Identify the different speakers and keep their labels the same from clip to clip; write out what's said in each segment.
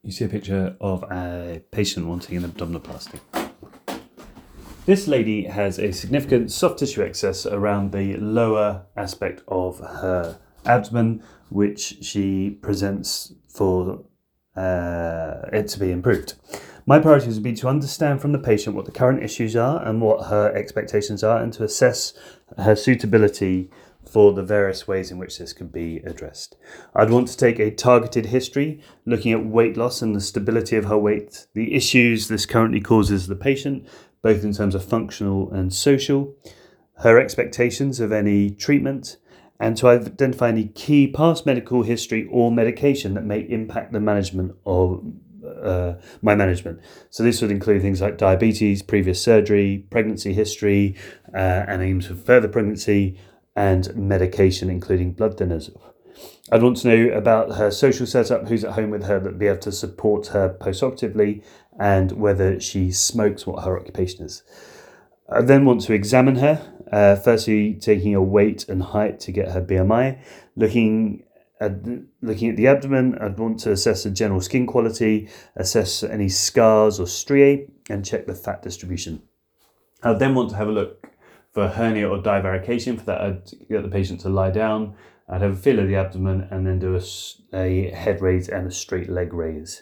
Speaker 1: You see a picture of a patient wanting an abdominoplasty. This lady has a significant soft tissue excess around the lower aspect of her abdomen, which she presents for it to be improved. My priorities would be to understand from the patient what the current issues are and what her expectations are, and to assess her suitability for the various ways in which this could be addressed. I'd want to take a targeted history, looking at weight loss and the stability of her weight, the issues this currently causes the patient, both in terms of functional and social, her expectations of any treatment, and to identify any key past medical history or medication that may impact the management of my management. So this would include things like diabetes, previous surgery, pregnancy history, and aims for further pregnancy, and medication, including blood thinners. I'd want to know about her social setup, who's at home with her that would be able to support her postoperatively, and whether she smokes, what her occupation is. I then want to examine her, firstly taking her weight and height to get her BMI. Looking at the abdomen, I'd want to assess the general skin quality, assess any scars or striae, and check the fat distribution. I'd then want to have a look for hernia or divarication. For that, I'd get the patient to lie down. I'd have a feel of the abdomen and then do a head raise and a straight leg raise.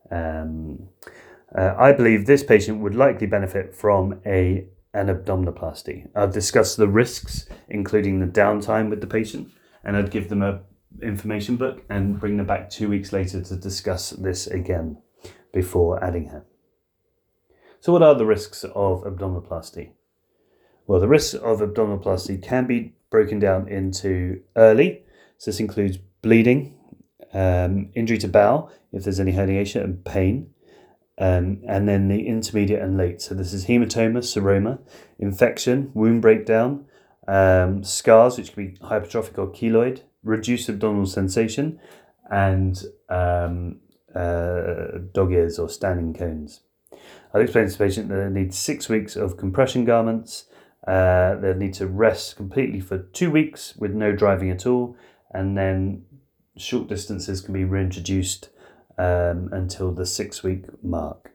Speaker 1: I believe this patient would likely benefit from an abdominoplasty. I've discussed the risks, including the downtime with the patient, and I'd give them a information book and bring them back 2 weeks later to discuss this again before adding her. So what are the risks of abdominoplasty? Well, the risks of abdominoplasty can be broken down into early. So this includes bleeding, injury to bowel, if there's any herniation, and pain. And then the intermediate and late. So this is hematoma, seroma, infection, wound breakdown, scars, which can be hypertrophic or keloid, reduced abdominal sensation, and dog ears or standing cones. I'll explain to the patient that they need 6 weeks of compression garments. They'll need to rest completely for 2 weeks with no driving at all, and then short distances can be reintroduced until the 6 week mark.